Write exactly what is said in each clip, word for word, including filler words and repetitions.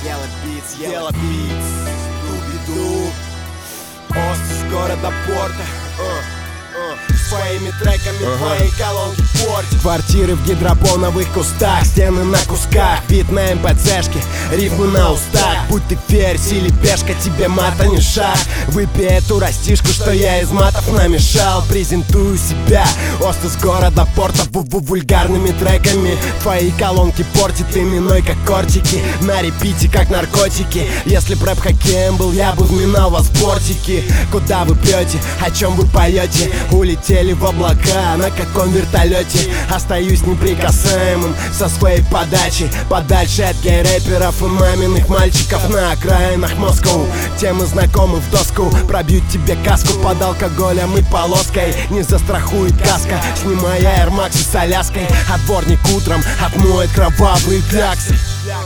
Yellow Beats, Yellow Beats, Дубиду, Ост с города порта. uh. Своими треками uh-huh. твои колонки портят. Квартиры в гидропоновых кустах, стены на кусках, вид на эм пэ цэшки, рифмы на устах. Будь ты ферзь или пешка, тебе мата не шаг. Выпей эту растишку, что я из матов намешал. Презентую себя, Ост из города порта, ву-ву вульгарными треками. Твои колонки портят именной, как кортики. На репите, как наркотики. Если б рэп хоккеем был, я бы вминал вас в бортики. Куда вы пьете, о чем вы поете? Улетели в облака, на каком вертолете? Остаюсь неприкасаемым со своей подачи, подальше от гей-рэперов и маминых мальчиков на окраинах Москвы. Темы знакомы в доску, пробьют тебе каску под алкоголем и полоской. Не застрахует каска, снимая Air Max с Аляской. Отборник утром отмоет кровавые кляксы.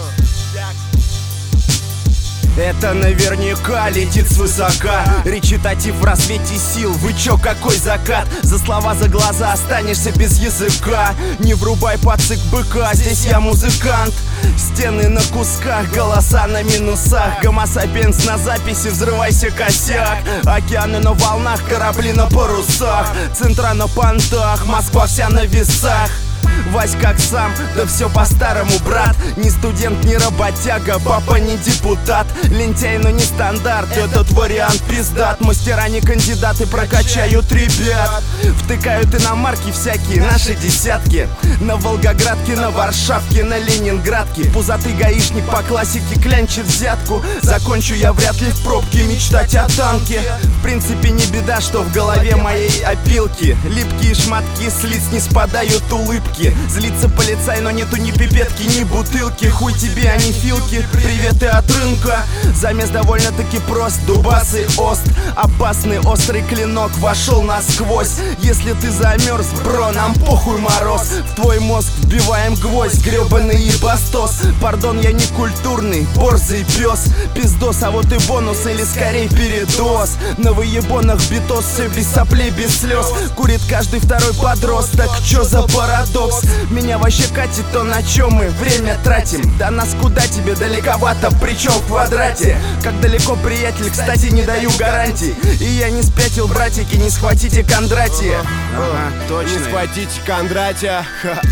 Это наверняка летит свысока. Речитатив в рассвете сил. Вы чё, какой закат? За слова, за глаза останешься без языка. Не врубай пацик быка, здесь я музыкант. Стены на кусках, голоса на минусах. Гомосапиенс на записи, взрывайся косяк. Океаны на волнах, корабли на парусах. Центра на понтах, Москва вся на весах. Вась как сам, да все по-старому, брат. Не студент, не работяга, папа не депутат. Лентяй, но не стандарт, этот вариант пиздат. Мастера не кандидаты, прокачают ребят. Втыкают иномарки всякие, наши десятки. На Волгоградке, на Варшавке, на Ленинградке. Пузатый гаишник по классике клянчит взятку. Закончу я вряд ли в пробке мечтать о танке. В принципе не беда, что в голове моей опилки. Липкие шматки с лиц не спадают улыбки. Злится полицай, но нету ни пипетки, ни бутылки. Хуй тебе, а не филки, приветы от рынка. Замес довольно-таки прост, дубасый Ост. Опасный острый клинок вошел насквозь. Если ты замерз, бро, нам похуй мороз. В твой мозг вбиваем гвоздь, гребаный ебастос. Пардон, я не культурный, борзый пес. Пиздос, а вот и бонус, или скорей передоз. На выебонах битос, все без соплей, без слез. Курит каждый второй подросток, чё за парадокс? Меня вообще катит то, на чем мы время тратим. Да нас куда тебе далековато, причем в квадрате. Как далеко, приятель, кстати, не даю гарантий. И я не спятил, братики, не схватите Кондратия. Ага, точно. Не схватите Кондратия.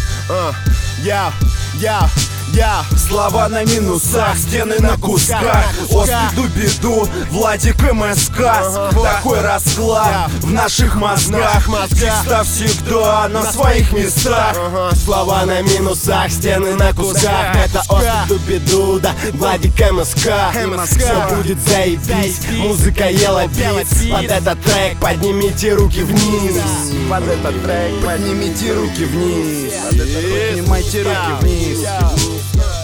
Я, я, я. Слова на минусах, стены на кусках. Ост и Дубиду, Владик эм эс ка. Такой расклад в наших мозгах. Чисто всегда на своих местах. Слова на минусах, стены на кусках. Это Ост и Дубиду, да, Владик эм эс ка. Все будет заебись, музыка Yellow Beats. Под этот трек поднимите руки вниз. Под этот трек поднимите руки вниз. Поднимайте руки вниз.